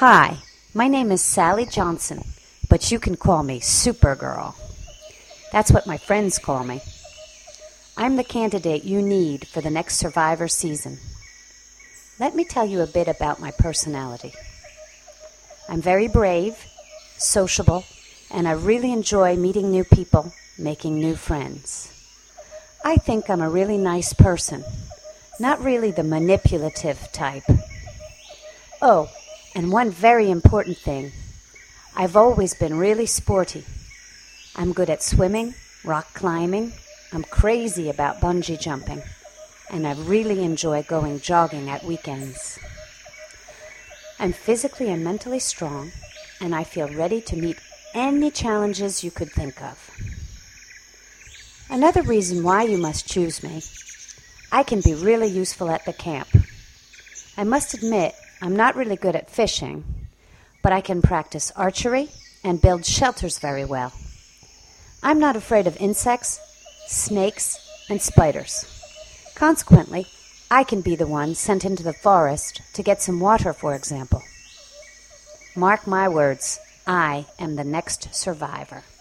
Hi, my name is Sally Johnson, but you can call me Supergirl. That's what my friends call me. I'm the candidate you need for the next Survivor season. Let me tell you a bit about my personality. I'm very brave, sociable, and I really enjoy meeting new people, making new friends. I think I'm a really nice person, not really the manipulative type. Oh, and one very important thing, I've always been really sporty. I'm good at swimming, rock climbing, I'm crazy about bungee jumping, and I really enjoy going jogging at weekends. I'm physically and mentally strong, and I feel ready to meet any challenges you could think of. Another reason why you must choose me, I can be really useful at the camp. I must admit, I'm not really good at fishing, but I can practice archery and build shelters very well. I'm not afraid of insects, snakes, and spiders. Consequently, I can be the one sent into the forest to get some water, for example. Mark my words, I am the next survivor.